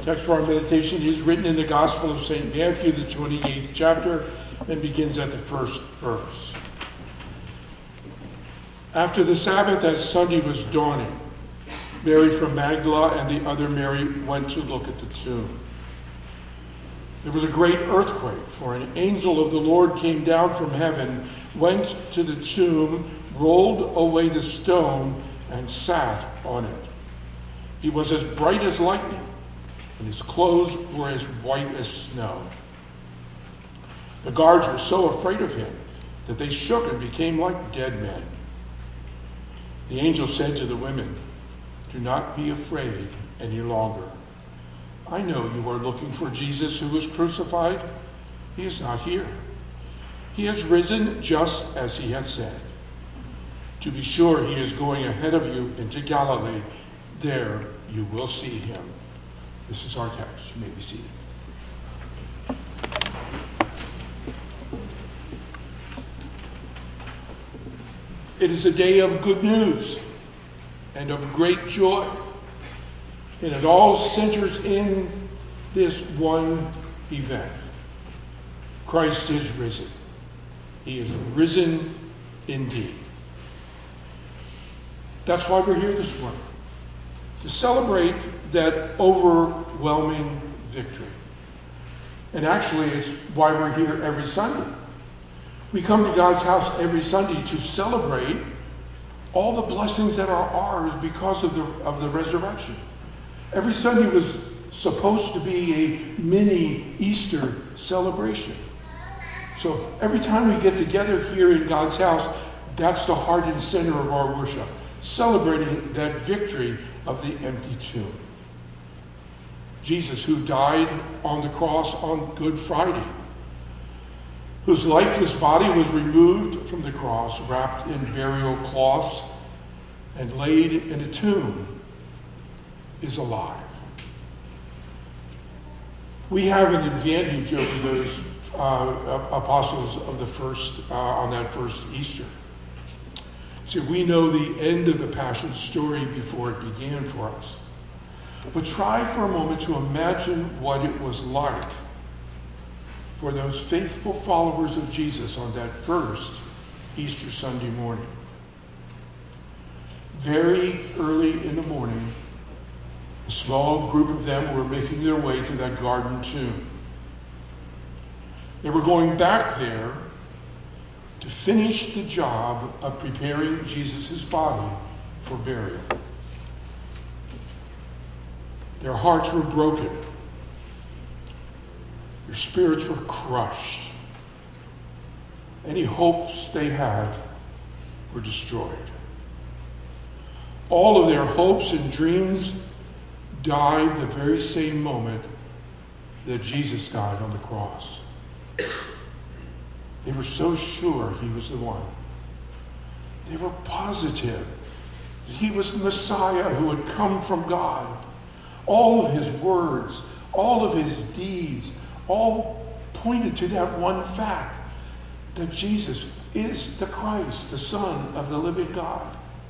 Text for our meditation is written in the Gospel of St. Matthew, the 28th chapter, and begins at the first verse. After the Sabbath, as Sunday was dawning, Mary from Magdala and the other Mary went to look at the tomb. There was a great earthquake, for an angel of the Lord came down from heaven, went to the tomb, rolled away the stone, and sat on it. He was as bright as lightning, and his clothes were as white as snow. The guards were so afraid of him that they shook and became like dead men. The angel said to the women, "Do not be afraid any longer. I know you are looking for Jesus who was crucified. He is not here. He has risen just as he has said. To be sure, he is going ahead of you into Galilee. There you will see him." This is our text. You may be seated. It is a day of good news and of great joy. And it all centers in this one event. Christ is risen. He is risen indeed. That's why we're here this morning, to celebrate that overwhelming victory. And actually, it's why we're here every Sunday. We come to God's house every Sunday to celebrate all the blessings that are ours because of the resurrection. Every Sunday was supposed to be a mini Easter celebration. So every time we get together here in God's house, that's the heart and center of our worship, celebrating that victory of the empty tomb. Jesus, who died on the cross on Good Friday, whose lifeless body was removed from the cross, wrapped in burial cloths, and laid in a tomb, is alive. We have an advantage over those apostles of the first on that first Easter. See, we know the end of the Passion story before it began for us. But try for a moment to imagine what it was like for those faithful followers of Jesus on that first Easter Sunday morning. Very early in the morning, a small group of them were making their way to that garden tomb. They were going back there to finish the job of preparing Jesus' body for burial. Their hearts were broken. Their spirits were crushed. Any hopes they had were destroyed. All of their hopes and dreams died the very same moment that Jesus died on the cross. They were so sure he was the one. They were positive that he was the Messiah who had come from God. All of his words, all of his deeds, all pointed to that one fact, that Jesus is the Christ, the Son of the living God.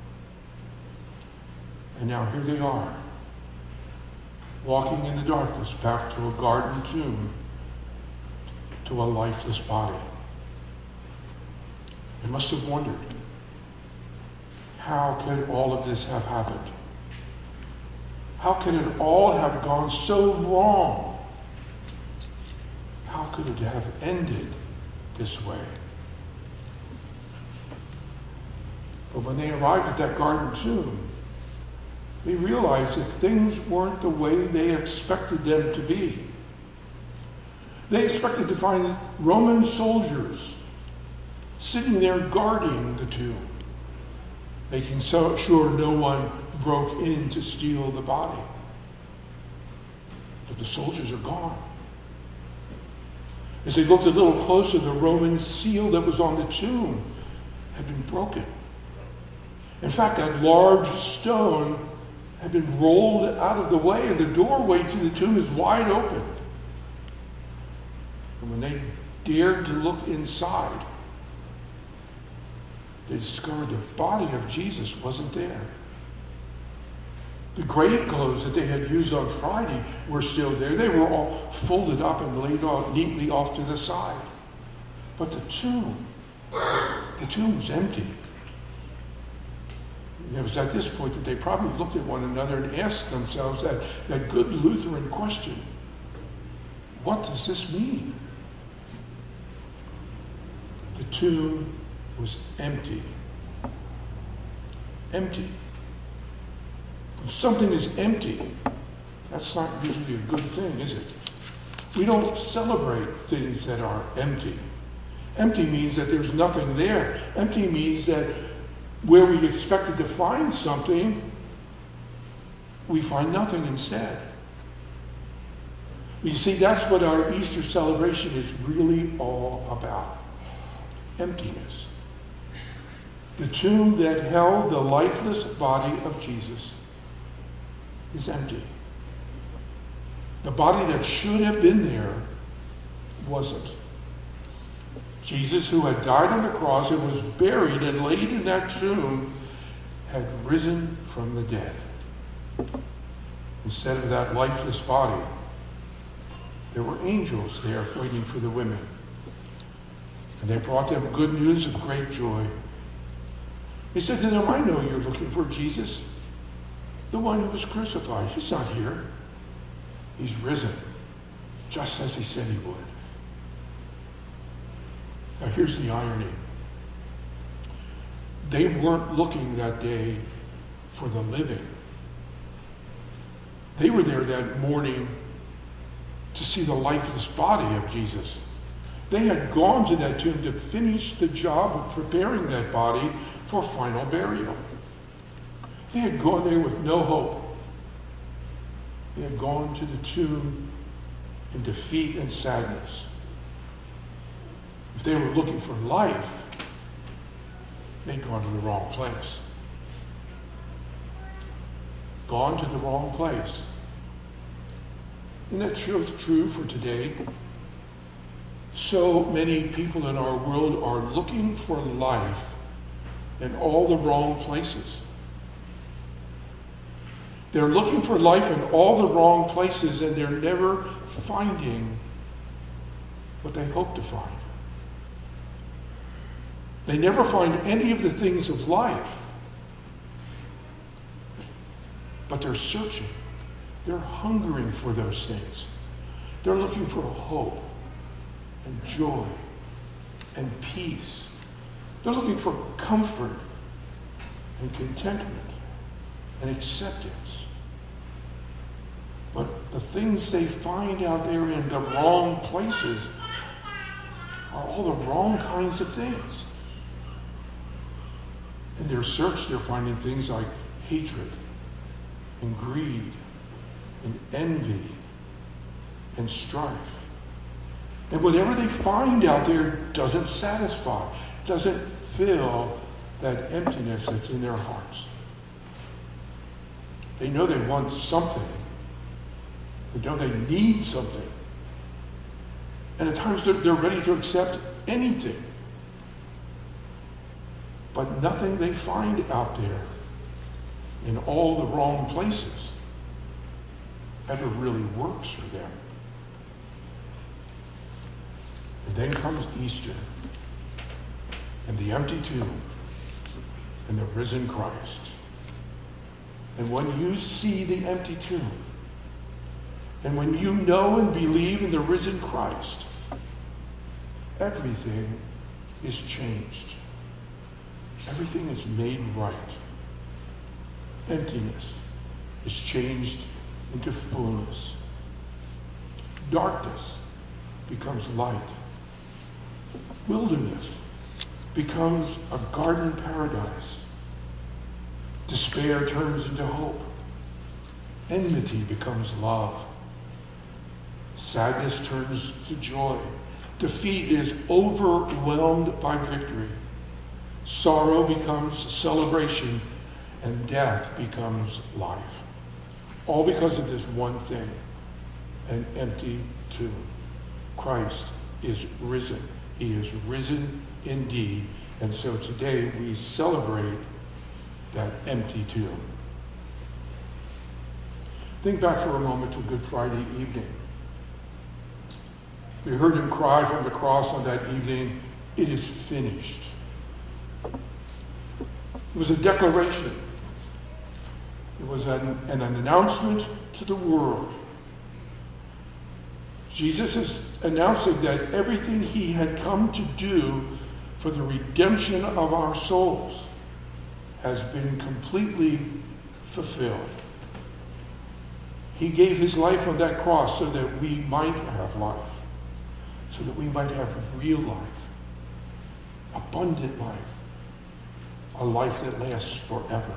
And now here they are, walking in the darkness back to a garden tomb, to a lifeless body. They must have wondered, how could all of this have happened? How could it all have gone so wrong? How could it have ended this way? But when they arrived at that garden tomb, they realized that things weren't the way they expected them to be. They expected to find Roman soldiers sitting there guarding the tomb, making sure no one broke in to steal the body. But the soldiers are gone. As they looked a little closer, the Roman seal that was on the tomb had been broken. In fact, that large stone had been rolled out of the way, and the doorway to the tomb is wide open. And when they dared to look inside, they discovered the body of Jesus wasn't there. The grave clothes that they had used on Friday were still there. They were all folded up and laid neatly off to the side. But the tomb was empty. And it was at this point that they probably looked at one another and asked themselves that good Lutheran question, what does this mean? The tomb was empty. Empty. When something is empty, that's not usually a good thing, is it? We don't celebrate things that are empty. Empty means that there's nothing there. Empty means that where we expected to find something, we find nothing instead. You see, that's what our Easter celebration is really all about. Emptiness. The tomb that held the lifeless body of Jesus is empty. The body that should have been there wasn't. Jesus, who had died on the cross and was buried and laid in that tomb, had risen from the dead. Instead of that lifeless body, there were angels there waiting for the women. And they brought them good news of great joy. He said to them, I know you're looking for Jesus, the one who was crucified. He's not here. He's risen, just as he said he would. Now here's the irony. They weren't looking that day for the living. They were there that morning to see the lifeless body of Jesus. They had gone to that tomb to finish the job of preparing that body for final burial. They had gone there with no hope. They had gone to the tomb in defeat and sadness. If they were looking for life, they'd gone to the wrong place. Gone to the wrong place. Isn't that true for today? So many people in our world are looking for life in all the wrong places. They're looking for life in all the wrong places, and they're never finding what they hope to find. They never find any of the things of life, but they're searching. They're hungering for those things. They're looking for hope and joy and peace. They're looking for comfort and contentment and acceptance. But the things they find out there in the wrong places are all the wrong kinds of things. In their search, they're finding things like hatred and greed and envy and strife. And whatever they find out there doesn't satisfy, doesn't fill that emptiness that's in their hearts. They know they want something. They know they need something. And at times they're ready to accept anything. But nothing they find out there in all the wrong places ever really works for them. And then comes Easter and the empty tomb and the risen Christ. And when you see the empty tomb, and when you know and believe in the risen Christ, everything is changed. Everything is made right. Emptiness is changed into fullness. Darkness becomes light. Wilderness becomes a garden paradise. Despair turns into hope. Enmity becomes love. Sadness turns to joy. Defeat is overwhelmed by victory. Sorrow becomes celebration, and death becomes life. All because of this one thing, an empty tomb. Christ is risen. He is risen indeed. And so today we celebrate that empty tomb. Think back for a moment to Good Friday evening. We heard him cry from the cross on that evening, "It is finished." It was a declaration. It was an announcement to the world. Jesus is announcing that everything he had come to do for the redemption of our souls has been completely fulfilled. He gave his life on that cross so that we might have life, so that we might have real life, abundant life, a life that lasts forever.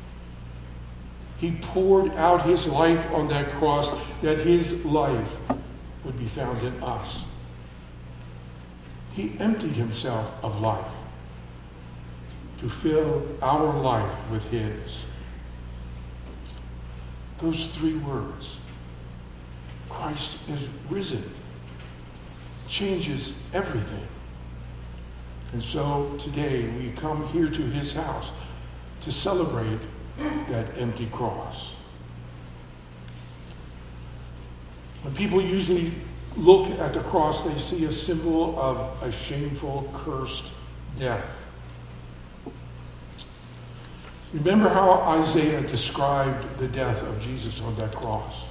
He poured out his life on that cross that his life would be found in us. He emptied himself of life to fill our life with his. Those three words, Christ is risen, changes everything. And so today we come here to his house to celebrate that empty cross. When people usually look at the cross, they see a symbol of a shameful, cursed death. Remember how Isaiah described the death of Jesus on that cross.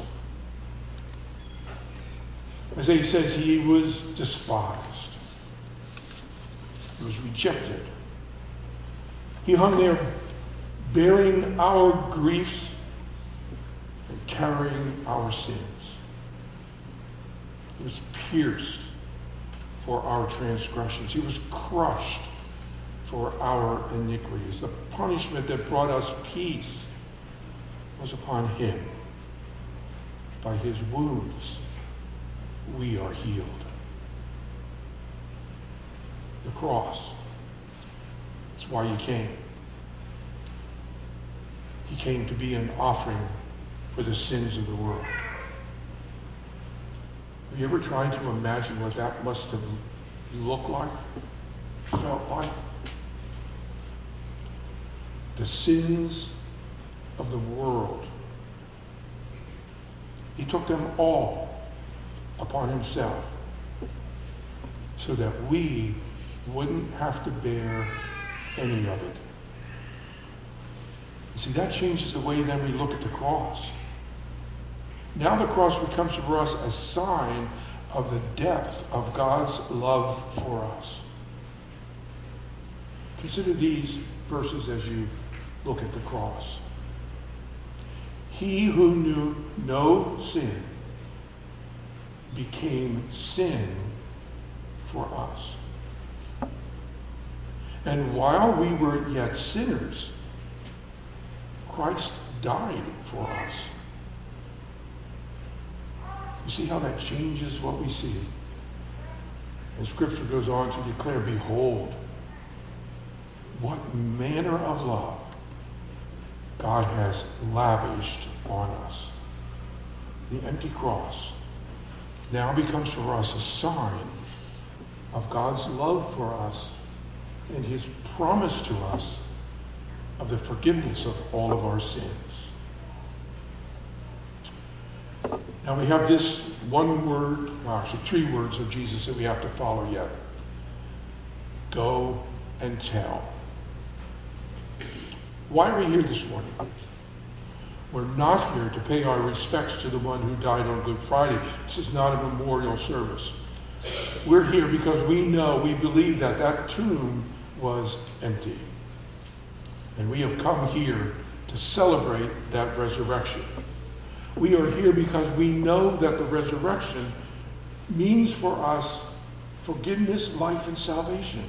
Isaiah says he was despised. He was rejected. He hung there bearing our griefs and carrying our sins. He was pierced for our transgressions. He was crushed for our iniquities. The punishment that brought us peace was upon him. By his wounds, we are healed. The cross. That's why he came. He came to be an offering for the sins of the world. Have you ever tried to imagine what that must have looked like, felt like? The sins of the world. He took them all upon himself so that we wouldn't have to bear any of it. You see, that changes the way then we look at the cross. Now the cross becomes for us a sign of the depth of God's love for us. Consider these verses as you look at the cross. He who knew no sin became sin for us. And while we were yet sinners, Christ died for us. You see how that changes what we see? And Scripture goes on to declare, behold, what manner of love God has lavished on us. The empty cross now becomes for us a sign of God's love for us and his promise to us of the forgiveness of all of our sins. Now we have this one word, well actually three words of Jesus that we have to follow yet. Go and tell. Why are we here this morning? We're not here to pay our respects to the one who died on Good Friday. This is not a memorial service. We're here because we believe that that tomb was empty. And we have come here to celebrate that resurrection. We are here because we know that the resurrection means for us forgiveness, life, and salvation.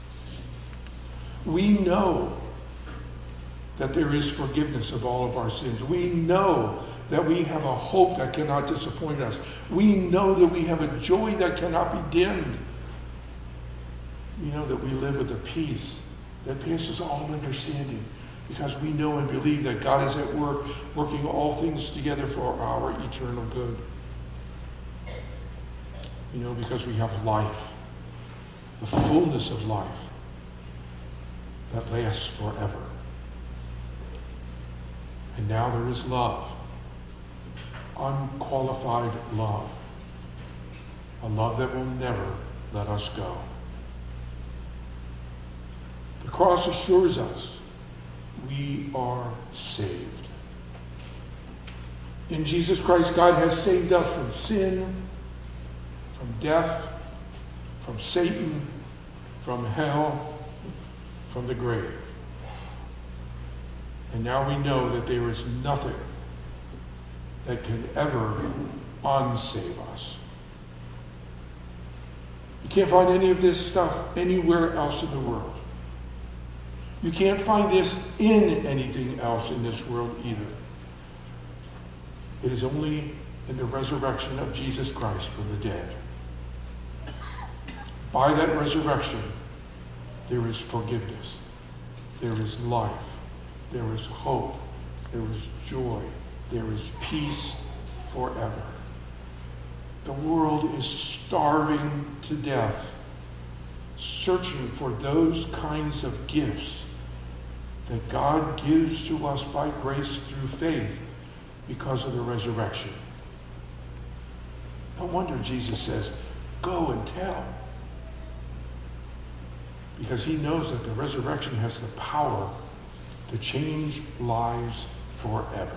We know that there is forgiveness of all of our sins. We know that we have a hope that cannot disappoint us. We know that we have a joy that cannot be dimmed. We know that we live with a peace that passes all understanding because we know and believe that God is at work, working all things together for our eternal good. We know because we have life, the fullness of life that lasts forever. And now there is love. unqualified love. A love that will never let us go. The cross assures us we are saved. In Jesus Christ, God has saved us from sin, from death, from Satan, from hell, from the grave. And now we know that there is nothing that can ever unsave us. You can't find any of this stuff anywhere else in the world. You can't find this in anything else in this world either. It is only in the resurrection of Jesus Christ from the dead. By that resurrection, there is forgiveness. There is life. There is hope. There is joy. There is peace forever. The world is starving to death, searching for those kinds of gifts that God gives to us by grace through faith because of the resurrection. No wonder Jesus says, go and tell. Because he knows that the resurrection has the power to change lives forever.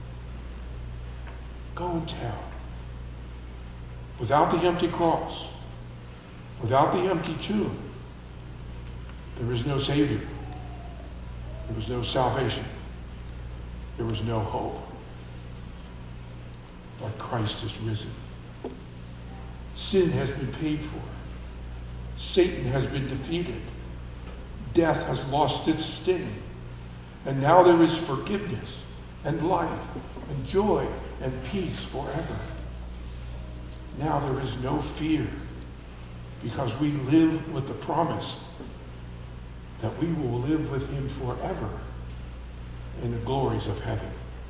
Go and tell. Without the empty cross, without the empty tomb, there is no Savior. There was no salvation. There was no hope. But Christ is risen. Sin has been paid for. Satan has been defeated. Death has lost its sting. And now there is forgiveness and life and joy and peace forever. Now there is no fear because we live with the promise that we will live with him forever in the glories of heaven.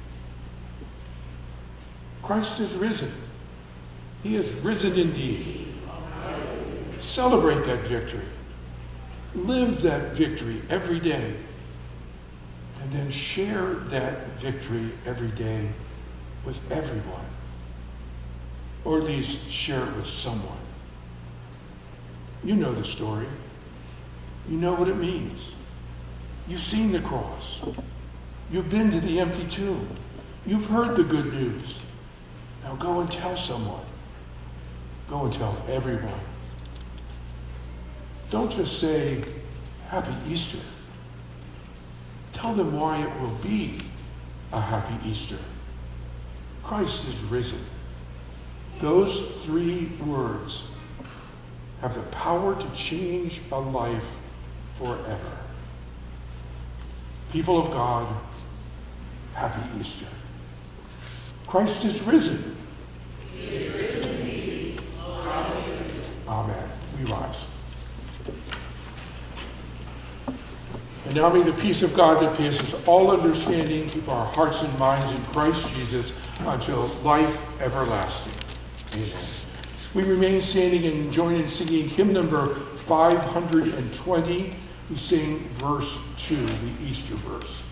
Christ is risen. He is risen indeed. Celebrate that victory. Live that victory every day. And then share that victory every day with everyone. Or at least share it with someone. You know the story. You know what it means. You've seen the cross. You've been to the empty tomb. You've heard the good news. Now go and tell someone. Go and tell everyone. Don't just say, Happy Easter. Tell them why it will be a happy Easter. Christ is risen. Those 3 words have the power to change a life forever. People of God, happy Easter. Christ is risen. He is risen indeed. Amen. Amen. We rise. And now may the peace of God that passes all understanding keep our hearts and minds in Christ Jesus until life everlasting. Amen. We remain standing and join in singing hymn number 520. We sing verse 2, the Easter verse.